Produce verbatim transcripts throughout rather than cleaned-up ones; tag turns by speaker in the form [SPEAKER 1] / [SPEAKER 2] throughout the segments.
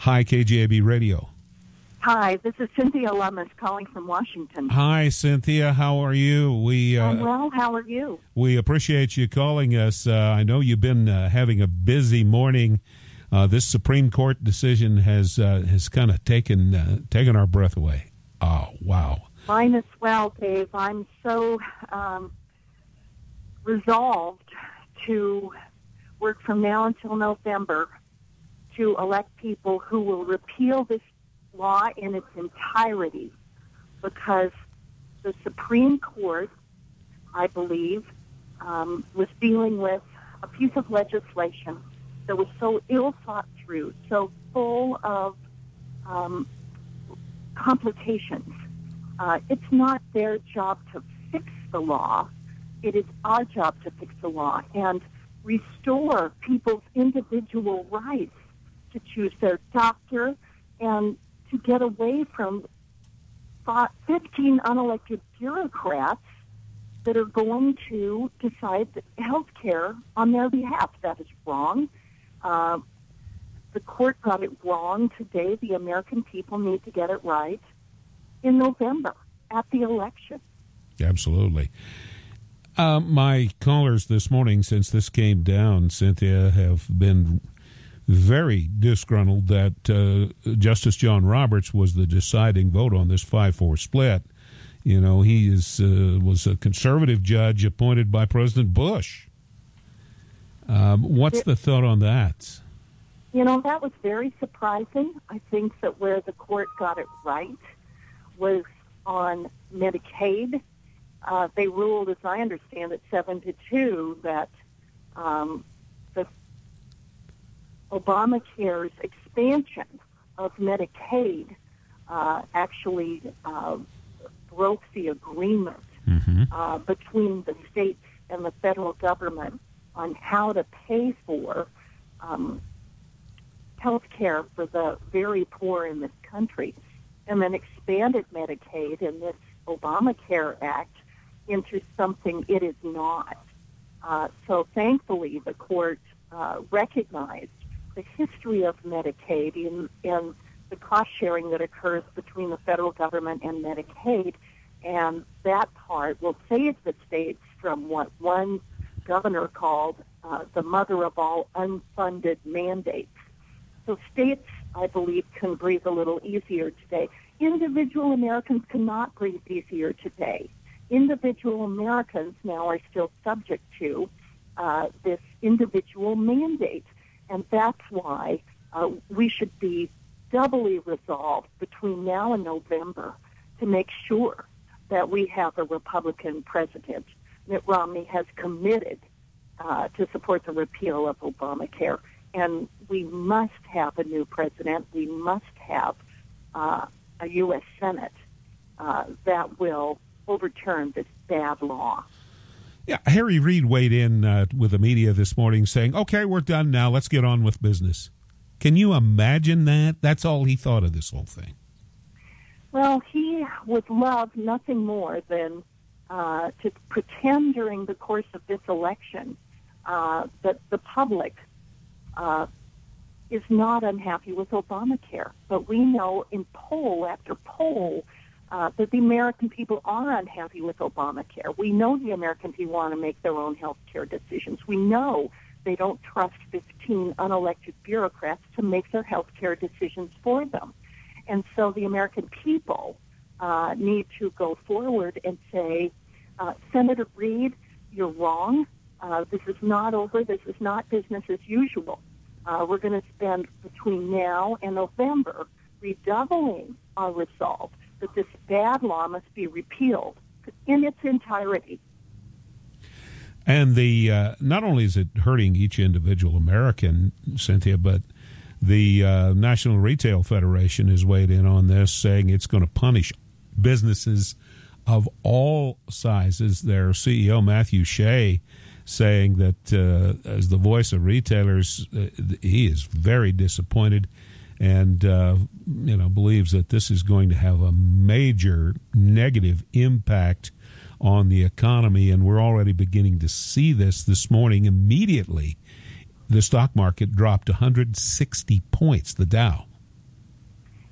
[SPEAKER 1] Hi, K G A B Radio.
[SPEAKER 2] Hi, this is Cynthia Lummis calling from Washington.
[SPEAKER 1] Hi, Cynthia. How are you? We uh,
[SPEAKER 2] I'm well. How are you?
[SPEAKER 1] We appreciate you calling us. Uh, I know you've been uh, having a busy morning. Uh, this Supreme Court decision has uh, has kind of taken uh, taken our breath away. Oh, wow.
[SPEAKER 2] Mine as well, Dave. I'm so um, resolved to work from now until November to elect people who will repeal this law in its entirety, because the Supreme Court, I believe, um, was dealing with a piece of legislation that was so ill thought through, so full of um, complications. Uh, it's not their job to fix the law. It is our job to fix the law and restore people's individual rights to choose their doctor and to get away from fifteen unelected bureaucrats that are going to decide health care on their behalf. That is wrong. Uh, the court got it wrong today. The American people need to get it right in November at the election.
[SPEAKER 1] Absolutely. Uh, my callers this morning, since this came down, Cynthia, have been very disgruntled that uh, Justice John Roberts was the deciding vote on this five four split. You know, he is uh, was a conservative judge appointed by President Bush. Um, what's the thought on that?
[SPEAKER 2] You know, that was very surprising. I think that where the court got it right was on Medicaid. Uh, they ruled, as I understand it, seven to two, that um, the Obamacare's expansion of Medicaid uh, actually uh, broke the agreement mm-hmm. uh, between the states and the federal government on how to pay for um, health care for the very poor in this country, and then expanded Medicaid in this Obamacare Act into something it is not. Uh, so thankfully, the court uh, recognized the history of Medicaid and, and the cost-sharing that occurs between the federal government and Medicaid, and that part will save the states from what one governor called uh, the mother of all unfunded mandates. So states, I believe, can breathe a little easier today. Individual Americans cannot breathe easier today. Individual Americans now are still subject to uh, this individual mandate. And that's why uh, we should be doubly resolved between now and November to make sure that we have a Republican president. Mitt Romney has committed uh, to support the repeal of Obamacare. And we must have a new president. We must have uh, a U S Senate uh, that will overturn this bad law.
[SPEAKER 1] Yeah, Harry Reid weighed in uh, with the media this morning saying, okay, we're done now. Let's get on with business. Can you imagine that? That's all he thought of this whole thing.
[SPEAKER 2] Well, he would love nothing more than uh, to pretend during the course of this election uh, that the public uh, is not unhappy with Obamacare. But we know in poll after poll Uh, that the American people are unhappy with Obamacare. We know the American people want to make their own health care decisions. We know they don't trust fifteen unelected bureaucrats to make their health care decisions for them. And so the American people uh, need to go forward and say, uh, Senator Reid, you're wrong. Uh, this is not over. This is not business as usual. Uh, we're going to spend between now and November redoubling our resolve that this bad law must be repealed in its entirety.
[SPEAKER 1] And the uh, not only is it hurting each individual American, Cynthia, but the uh, National Retail Federation has weighed in on this, saying it's going to punish businesses of all sizes. Their C E O, Matthew Shea, saying that uh, as the voice of retailers, uh, he is very disappointed and uh, you know believes that this is going to have a major negative impact on the economy, and we're already beginning to see this. This morning, immediately, the stock market dropped one hundred sixty points, the Dow.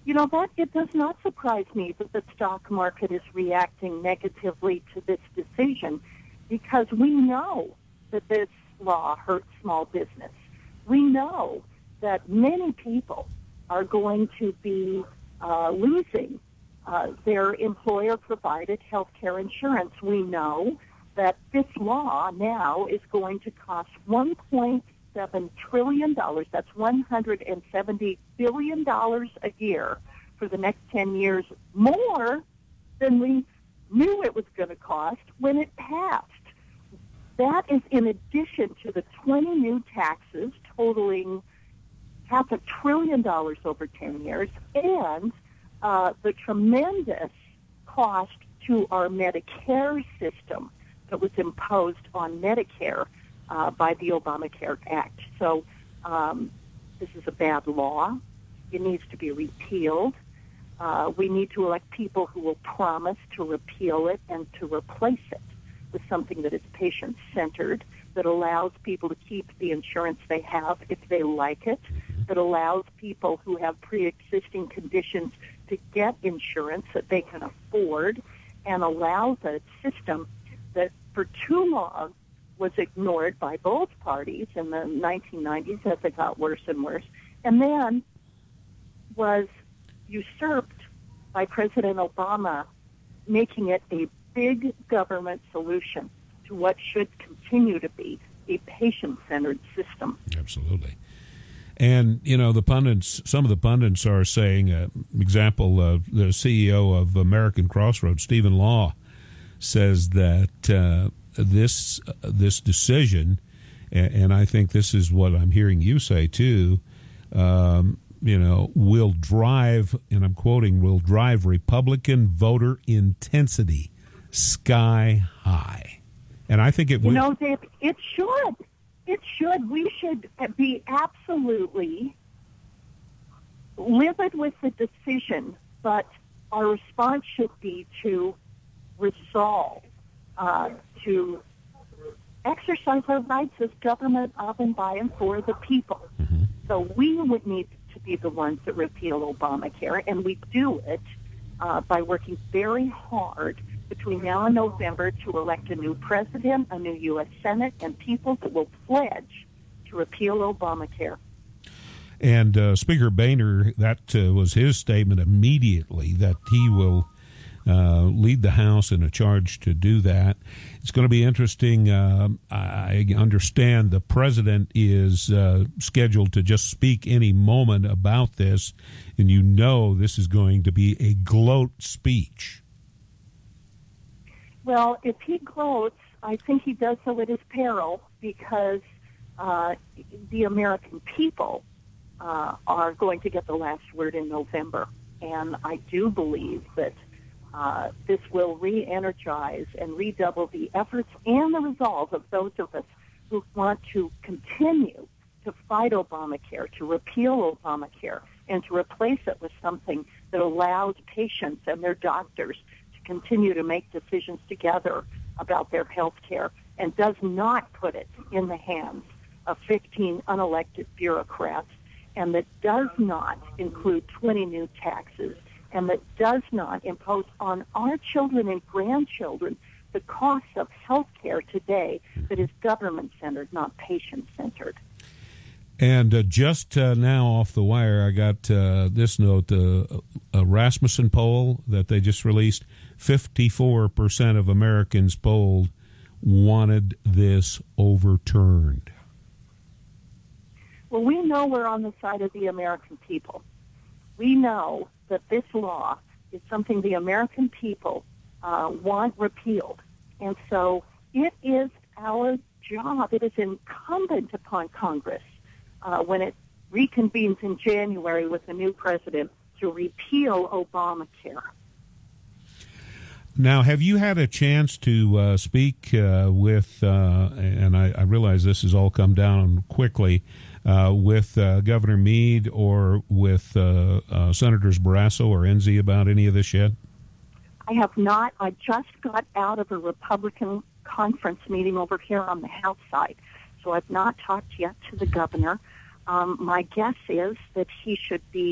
[SPEAKER 2] You know, that it does not surprise me that the stock market is reacting negatively to this decision, because we know that this law hurts small business. We know that many people are going to be uh, losing uh, their employer-provided health care insurance. We know that this law now is going to cost one point seven trillion dollars. That's one hundred seventy billion dollars a year for the next ten years, more than we knew it was going to cost when it passed. That is in addition to the twenty new taxes totaling half a trillion dollars over ten years, and uh, the tremendous cost to our Medicare system that was imposed on Medicare uh, by the Obamacare Act. So um, this is a bad law. It needs to be repealed. Uh, we need to elect people who will promise to repeal it and to replace it with something that is patient-centered, that allows people to keep the insurance they have if they like it, that allows people who have pre-existing conditions to get insurance that they can afford, and allows a system that for too long was ignored by both parties in the nineteen nineties as it got worse and worse, and then was usurped by President Obama, making it a big government solution to what should continue to be a patient-centered system.
[SPEAKER 1] Absolutely. And, you know, the pundits, some of the pundits are saying, uh, example, uh, the C E O of American Crossroads, Stephen Law, says that uh, this uh, this decision, and, and I think this is what I'm hearing you say too, um, you know, will drive, and I'm quoting, will drive Republican voter intensity sky high. And I think it will.
[SPEAKER 2] You know, Dave, it should. It should. We should be absolutely livid with the decision, but our response should be to resolve, uh, to exercise our rights as government of and by and for the people. Mm-hmm. So we would need to be the ones that repeal Obamacare, and we do it uh, by working very hard between now and November to elect a new president, a new U S Senate, and people that will pledge to repeal Obamacare.
[SPEAKER 1] And uh, Speaker Boehner, that uh, was his statement immediately, that he will uh, lead the House in a charge to do that. It's going to be interesting. Uh, I understand the president is uh, scheduled to just speak any moment about this, and you know this is going to be a gloat speech.
[SPEAKER 2] Well, if he gloats, I think he does so at his peril, because uh, the American people uh, are going to get the last word in November. And I do believe that uh, this will re-energize and redouble the efforts and the resolve of those of us who want to continue to fight Obamacare, to repeal Obamacare, and to replace it with something that allows patients and their doctors continue to make decisions together about their health care, and does not put it in the hands of fifteen unelected bureaucrats, and that does not include twenty new taxes, and that does not impose on our children and grandchildren the costs of health care today that is government-centered, not patient-centered.
[SPEAKER 1] And uh, just uh, now off the wire, I got uh, this note, uh, a Rasmussen poll that they just released. fifty-four percent of Americans polled wanted this overturned.
[SPEAKER 2] Well, we know we're on the side of the American people. We know that this law is something the American people uh, want repealed. And so it is our job, it is incumbent upon Congress, Uh, when it reconvenes in January with a new president, to repeal Obamacare.
[SPEAKER 1] Now, have you had a chance to uh, speak uh, with, uh, and I, I realize this has all come down quickly, uh, with uh, Governor Meade or with uh, uh, Senators Barrasso or Enzi about any of this yet?
[SPEAKER 2] I have not. I just got out of a Republican conference meeting over here on the House side, so I've not talked yet to the governor. Um, my guess is that he should be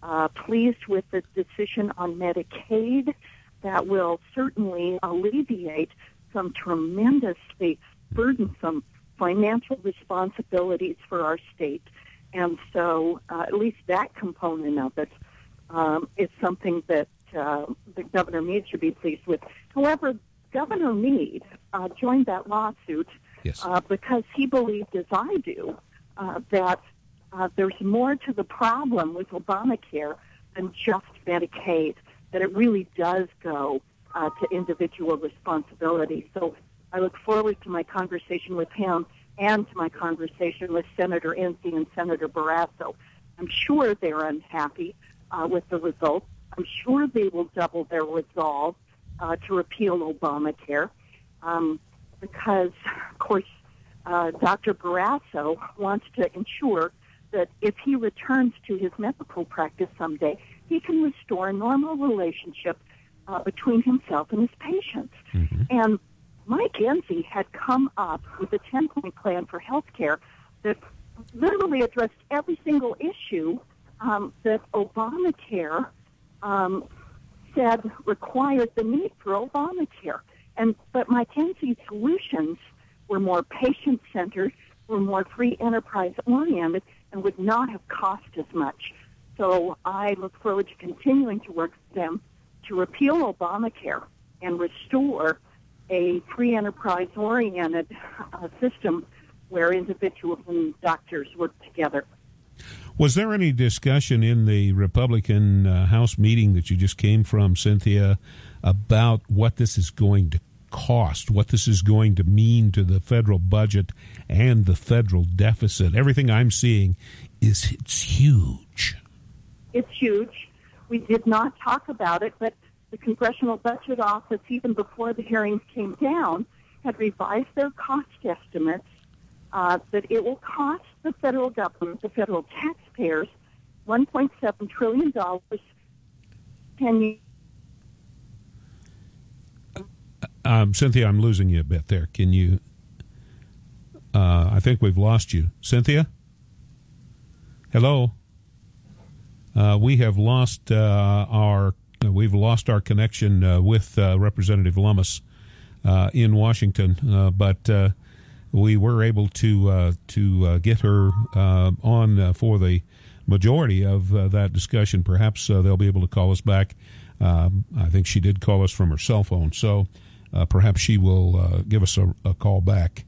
[SPEAKER 2] uh, pleased with the decision on Medicaid. That will certainly alleviate some tremendously burdensome financial responsibilities for our state. And so uh, at least that component of it um, is something that uh, the Governor Mead should be pleased with. However, Governor Mead uh, joined that lawsuit
[SPEAKER 1] yes.
[SPEAKER 2] uh, because he believed, as I do, uh, that uh, there's more to the problem with Obamacare than just Medicaid, that it really does go uh, to individual responsibility. So I look forward to my conversation with him and to my conversation with Senator Enzi and Senator Barrasso. I'm sure they're unhappy uh, with the results. I'm sure they will double their resolve uh, to repeal Obamacare um, because, of course, uh, Doctor Barrasso wants to ensure that if he returns to his medical practice someday, he can restore a normal relationship uh, between himself and his patients.
[SPEAKER 1] Mm-hmm.
[SPEAKER 2] And Mike Enzi had come up with a ten-point plan for health care that literally addressed every single issue um, that Obamacare um, said required the need for Obamacare. And but Mike Enzi's solutions were more patient-centered, were more free enterprise-oriented, and would not have cost as much. So I look forward to continuing to work with them to repeal Obamacare and restore a free enterprise-oriented uh, system where individuals and doctors work together.
[SPEAKER 1] Was there any discussion in the Republican uh, House meeting that you just came from, Cynthia, about what this is going to cost, what this is going to mean to the federal budget and the federal deficit? Everything I'm seeing is it's huge.
[SPEAKER 2] It's huge. We did not talk about it, but the Congressional Budget Office, even before the hearings came down, had revised their cost estimates uh, that it will cost the federal government, the federal taxpayers, one point seven trillion dollars. Can you...
[SPEAKER 1] Um, Cynthia, I'm losing you a bit there. Can you... Uh, I think we've lost you. Cynthia? Hello? Uh, we have lost uh, our... We've lost our connection uh, with uh, Representative Lummis uh, in Washington, uh, but uh, we were able to uh, to uh, get her uh, on uh, for the majority of uh, that discussion. Perhaps uh, they'll be able to call us back. Um, I think she did call us from her cell phone, so uh, perhaps she will uh, give us a, a call back.